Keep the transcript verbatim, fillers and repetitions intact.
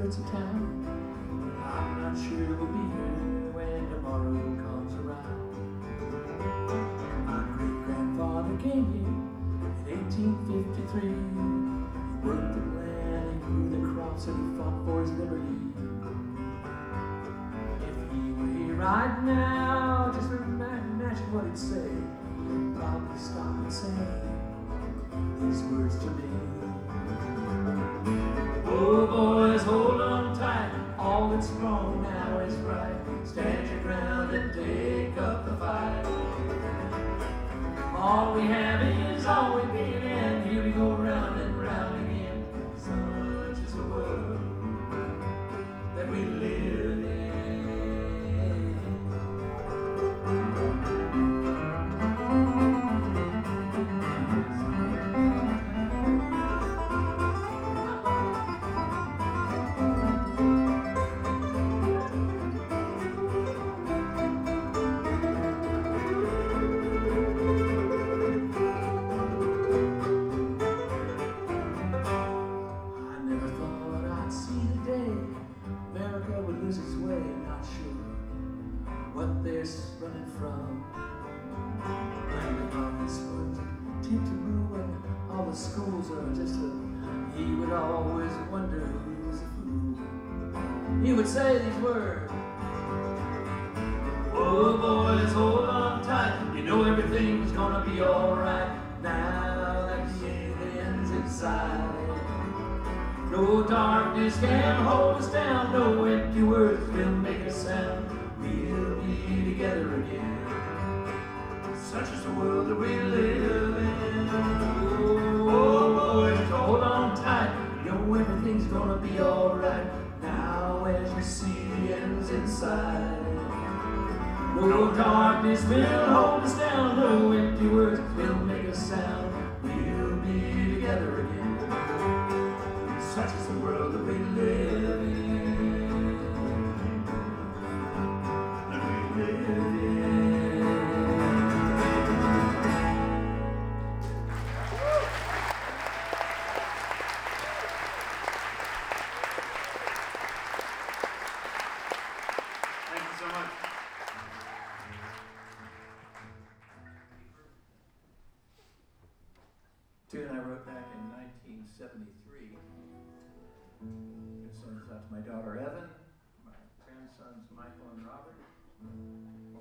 outskirts of town. I'm not sure we'll be here when tomorrow comes around. My great-grandfather came here in eighteen fifty-three. He worked the land, he grew the crops, and he fought for his liberty. If he were here right now, just imagine what he'd say. He'd probably stop and say these words to me. Oh boys, hold on tight, all that's wrong now is right. Stand your ground and take up the fight. All we have is all we've been, and here we go round and round again. Such is the world that we live in. What they're running from. Landing on this foot, tip to ruin, all the schools are just a. He would always wonder who was a fool. He would say these words. Oh boys, hold on tight. You know everything's gonna be alright now that the alien's inside. No darkness can hold us down, no empty words will make a sound. We'll be together again. Such is the world that we live in. Oh, boys, hold on tight. You know everything's gonna be alright now as you see the end's inside. No darkness will hold us down, no empty words will make a sound. We'll be together again. Such is the world that we live in. Tune I wrote back in nineteen seventy-three. It sends out to my daughter Evan, my grandsons Michael and Robert.